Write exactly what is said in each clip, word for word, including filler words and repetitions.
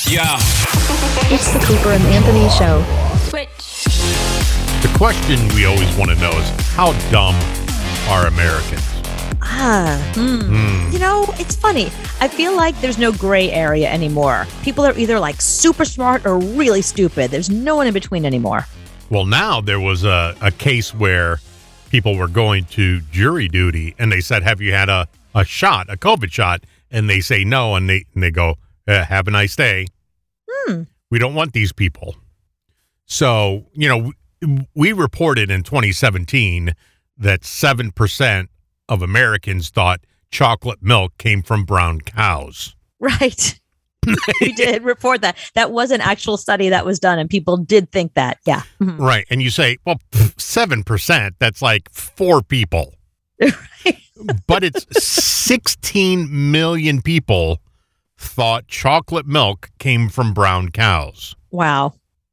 Yeah. It's the Cooper and Anthony Show. Switch. The question we always want to know is, how dumb are Americans? Ah, hmm. Mm. You know, it's funny. I feel like there's no gray area anymore. People are either like super smart or really stupid. There's no one in between anymore. Well, now there was a, a case where people were going to jury duty and they said, have you had a, a shot, a COVID shot? And they say no, and they, and they go, eh, have a nice day. Hmm. We don't want these people. So, you know, we, we reported in twenty seventeen that seven percent of Americans thought chocolate milk came from brown cows. Right. We did report that. That was an actual study that was done, and people did think that. Yeah. Mhm. Right. And you say, well, pff, seven percent, that's like four people. Right. But it's sixteen million people thought chocolate milk came from brown cows. Wow.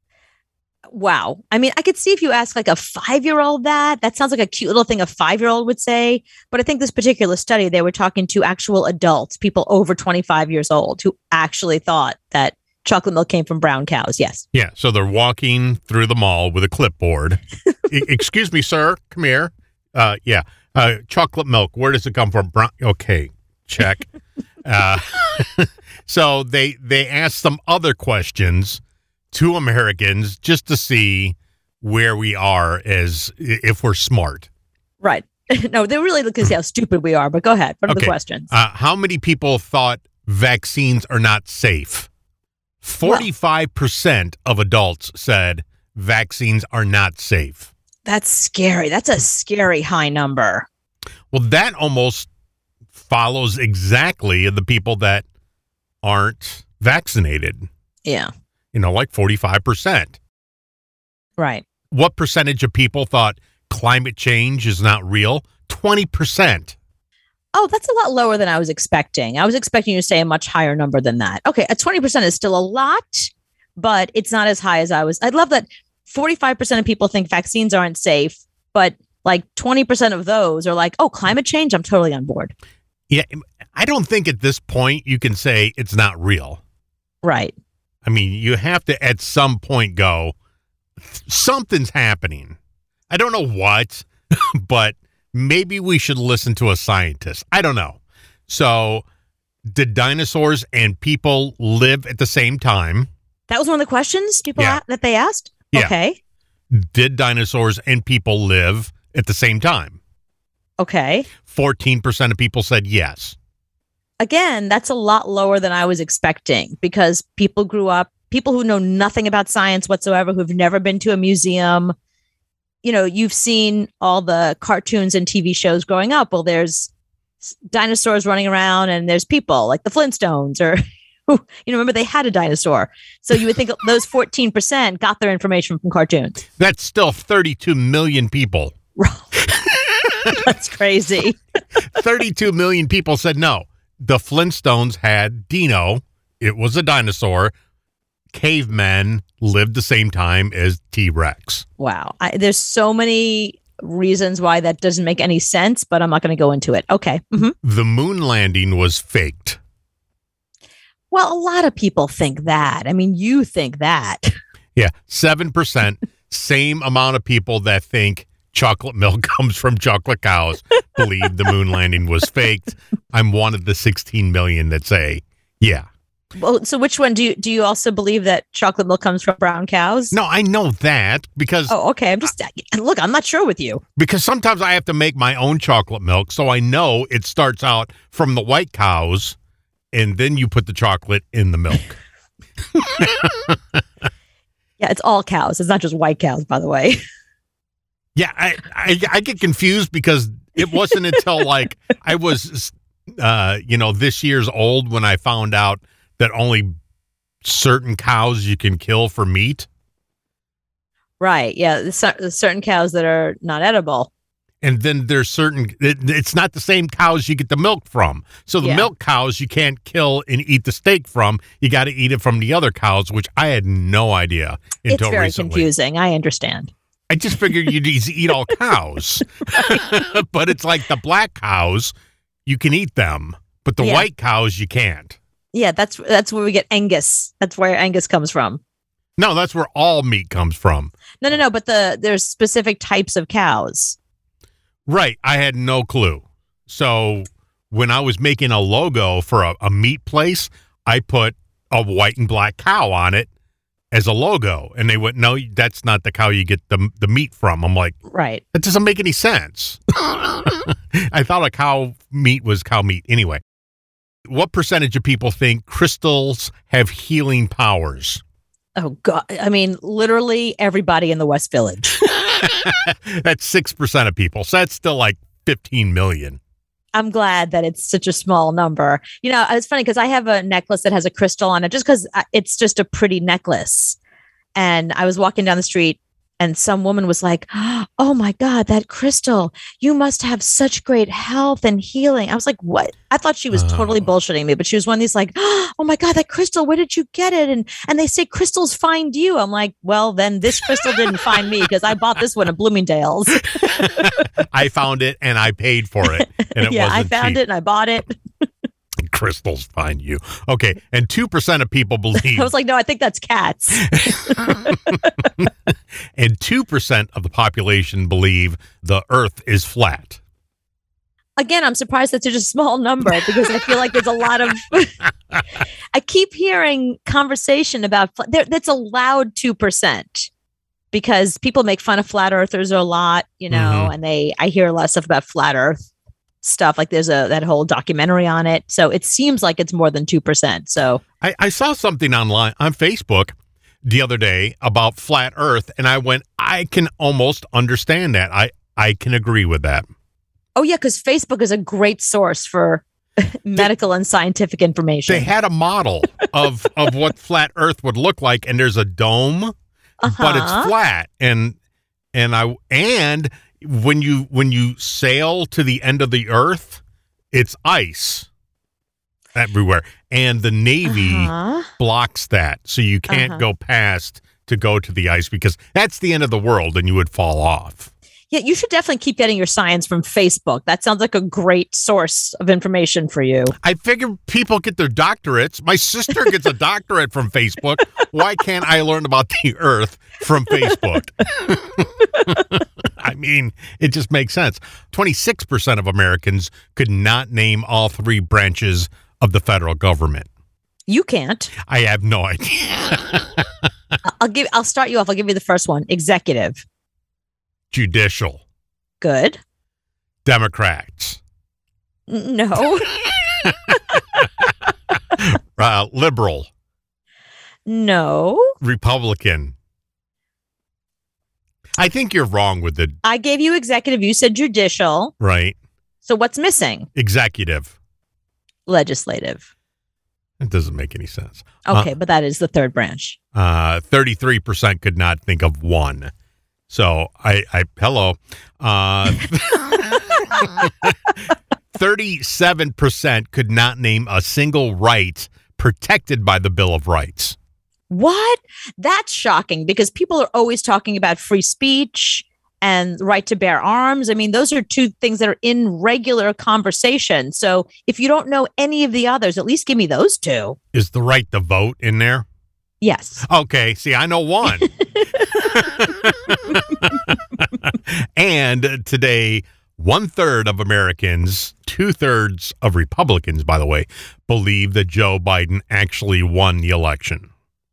Wow. I mean, I could see if you ask like a five-year-old that, that sounds like a cute little thing a five-year-old would say. But I think this particular study, they were talking to actual adults, people over twenty-five years old, who actually thought that chocolate milk came from brown cows. Yes. Yeah. So they're walking through the mall with a clipboard. E- Excuse me, sir. Come here. Uh, yeah. Uh, chocolate milk. Where does it come from? Brown. Okay. Check. uh, so they they asked some other questions to Americans just to see where we are as if we're smart. Right. No, they really look at how stupid we are. But go ahead. What are Okay. the questions? Uh, how many people thought vaccines are not safe? forty-five percent of adults said vaccines are not safe. That's scary. That's a scary high number. Well, that almost follows exactly the people that aren't vaccinated. Yeah. You know, like forty-five percent. Right. What percentage of people thought climate change is not real? twenty percent. Oh, that's a lot lower than I was expecting. I was expecting you to say a much higher number than that. Okay, a twenty percent is still a lot, but it's not as high as I was. I love that forty-five percent of people think vaccines aren't safe, but like twenty percent of those are like, oh, climate change, I'm totally on board. Yeah, I don't think at this point you can say it's not real. Right. I mean, you have to at some point go, something's happening. I don't know what, but maybe we should listen to a scientist. I don't know. So, did dinosaurs and people live at the same time? That was one of the questions people Yeah. a- that they asked? Yeah. Okay. Did dinosaurs and people live at the same time? Okay. fourteen percent of people said yes. Again, that's a lot lower than I was expecting because people grew up, people who know nothing about science whatsoever, who've never been to a museum. You know, you've seen all the cartoons and T V shows growing up. Well, there's s- dinosaurs running around and there's people like the Flintstones or, you know, remember they had a dinosaur. So you would think those fourteen percent got their information from cartoons. That's still thirty-two million people. That's crazy. thirty-two million people said no. The Flintstones had Dino. It was a dinosaur. Cavemen lived the same time as T-Rex. Wow. I, there's so many reasons why that doesn't make any sense, but I'm not going to go into it. Okay. Mhm. The moon landing was faked. Well, a lot of people think that. I mean, you think that. Yeah, seven percent. Same amount of people that think chocolate milk comes from chocolate cows believe the moon landing was faked. I'm one of the sixteen million that say, yeah. Well, so which one do you do you also believe that chocolate milk comes from brown cows? No, I know that because Oh, okay. I'm just look, I'm not sure with you. because sometimes I have to make my own chocolate milk, so I know it starts out from the white cows, and then you put the chocolate in the milk. Yeah, it's all cows. It's not just white cows, by the way. Yeah, I, I I get confused because it wasn't until like I was, uh, you know, this year's old when I found out that only certain cows you can kill for meat. Right. Yeah. There's cer- there's certain cows that are not edible. And then there's certain, it, it's not the same cows you get the milk from. So the Yeah. milk cows you can't kill and eat the steak from. You got to eat it from the other cows, which I had no idea It's until very recently. confusing. I understand. I just figured you'd eas- eat all cows. But it's like the black cows, you can eat them, but the Yeah. white cows, you can't. Yeah, that's that's where we get Angus. That's where Angus comes from. No, that's where all meat comes from. No, no, no. But the there's specific types of cows. Right. I had no clue. So when I was making a logo for a, a meat place, I put a white and black cow on it as a logo. And they went, no, that's not the cow you get the, the meat from. I'm like, right. That doesn't make any sense. I thought a cow meat was cow meat. Anyway, what percentage of people think crystals have healing powers? Oh, God. I mean, literally everybody in the West Village. That's six percent of people. So that's still like fifteen million. I'm glad that it's such a small number. You know, it's funny because I have a necklace that has a crystal on it just because it's just a pretty necklace. And I was walking down the street and some woman was like, oh my God, that crystal, you must have such great health and healing. I was like, what? I thought she was Oh. totally bullshitting me, but she was one of these like, oh my God, that crystal, where did you get it? And and they say crystals find you. I'm like, well, then this crystal didn't find me because I bought this one at Bloomingdale's. I found it and I paid for it. And it yeah, I wasn't found cheap. it and I bought it. Crystals find you. Okay. And two percent of people believe. I was like, no, I think that's cats. And two percent of the population believe the earth is flat. Again, I'm surprised that's such a small number because I feel like there's a lot of. I keep hearing conversation about fl- there, that's a loud two percent because people make fun of flat earthers a lot, you know, Mhm. and they I hear a lot of stuff about flat Earth stuff. Like there's a that whole documentary on it, so it seems like it's more than two percent. So I, I saw something online on Facebook the other day about flat earth, and I went, I can almost understand that. I, I can agree with that. oh yeah, because Facebook is a great source for medical and scientific information. They had a model of, of what flat earth would look like, and there's a dome, but it's Uh-huh. flat. And and I and when you when you sail to the end of the earth, it's ice everywhere. And the Navy Uh-huh. blocks that. So you can't Uh-huh. go past to go to the ice because that's the end of the world and you would fall off. Yeah, you should definitely keep getting your science from Facebook. That sounds like a great source of information for you. I figure people get their doctorates. My sister gets a doctorate from Facebook. Why can't I learn about the earth from Facebook? I mean, it just makes sense. twenty-six percent of Americans could not name all three branches of the federal government. You can't. I have no idea. I- I'll give. I'll start you off. I'll give you the first one. Executive. Judicial, Good. Democrats, N- No. uh, liberal, No. Republican. I think you're wrong with the I gave you executive. You said judicial. right So what's missing? executive. Legislative. It doesn't make any sense. Okay, but that is the third branch. Uh, thirty-three percent could not think of one. So I, I hello. Uh, thirty-seven percent could not name a single right protected by the Bill of Rights. What? That's shocking because people are always talking about free speech and right to bear arms. I mean, those are two things that are in regular conversation. So if you don't know any of the others, at least give me those two. Is the right to vote in there? Yes. Okay, see, I know one. And today, one third of Americans, two thirds of Republicans, by the way, believe that Joe Biden actually won the election.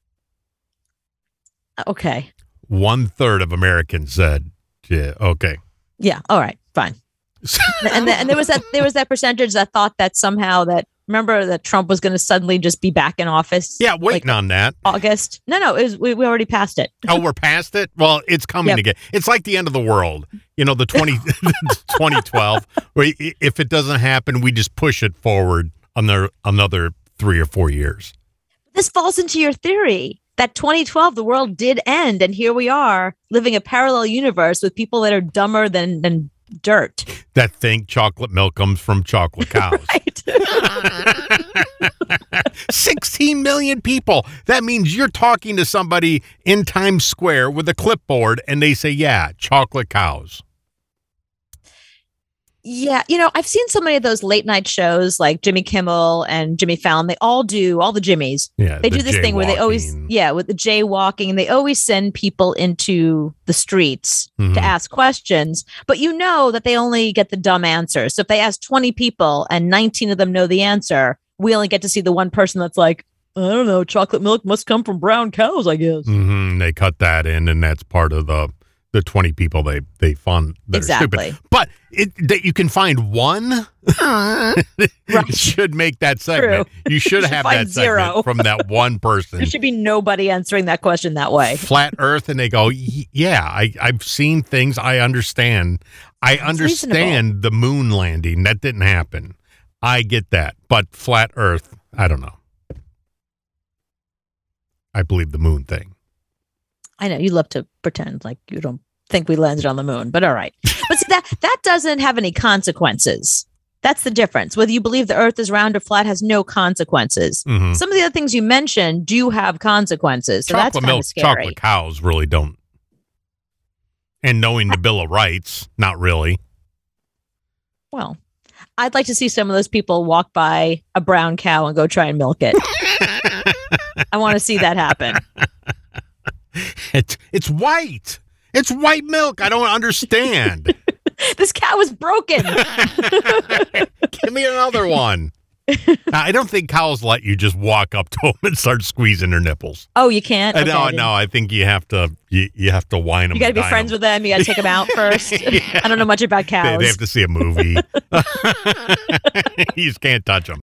Okay. One third of Americans said, yeah, okay. Yeah. All right. Fine. and the, and there was that there was that percentage that thought that somehow that remember that Trump was going to suddenly just be back in office. Yeah, waiting like on that. August. No, no, it was, we we already passed it. Oh, we're past it? Well, it's coming Yep. again. It's like the end of the world. You know, the twenty, twenty twelve, where i- if it doesn't happen, we just push it forward another, another three or four years. This falls into your theory that twenty twelve the world did end, and here we are living a parallel universe with people that are dumber than than dirt. That think chocolate milk comes from chocolate cows. Right. sixteen million people. That means you're talking to somebody in Times Square with a clipboard and they say, yeah, chocolate cows. Yeah, you know, I've seen so many of those late night shows like Jimmy Kimmel and Jimmy Fallon. They all do, all the Jimmys. Yeah, they the do this thing where they always, jaywalking. yeah, with the jaywalking, and they always send people into the streets Mhm. to ask questions. But you know that they only get the dumb answers. So if they ask twenty people and nineteen of them know the answer, we only get to see the one person that's like, I don't know, chocolate milk must come from brown cows, I guess. Mhm, They cut that in, and that's part of the the twenty people they they fund. That Exactly. Are stupid. But it that you can find one Right. should make that segment. You should should have find that zero. segment from that one person. There should be nobody answering that question that way. Flat Earth, and they go, "Y- yeah, I, I've seen things. I understand. I understand the moon landing. That didn't happen. I get that. But flat Earth, I don't know. I believe the moon thing. I know you love to pretend like you don't think we landed on the moon, but all right. But see, that that doesn't have any consequences. That's the difference. Whether you believe the Earth is round or flat has no consequences. Mhm. Some of the other things you mentioned do have consequences, so Chocolate that's kind milk, of scary. chocolate cows really don't. And knowing the Bill of Rights, not really. Well, I'd like to see some of those people walk by a brown cow and go try and milk it. I want to see that happen. It's it's white. It's white milk. I don't understand. This cow is broken. Give me another one. Now, I don't think cows let you just walk up to them and start squeezing their nipples. Oh, you can't? Uh, Okay, no, I didn't- no. I think you have to. You, you have to whine them. You got to be friends with them. You got to take them out first. I don't know much about They, cows. they have to see a movie. You just can't touch them.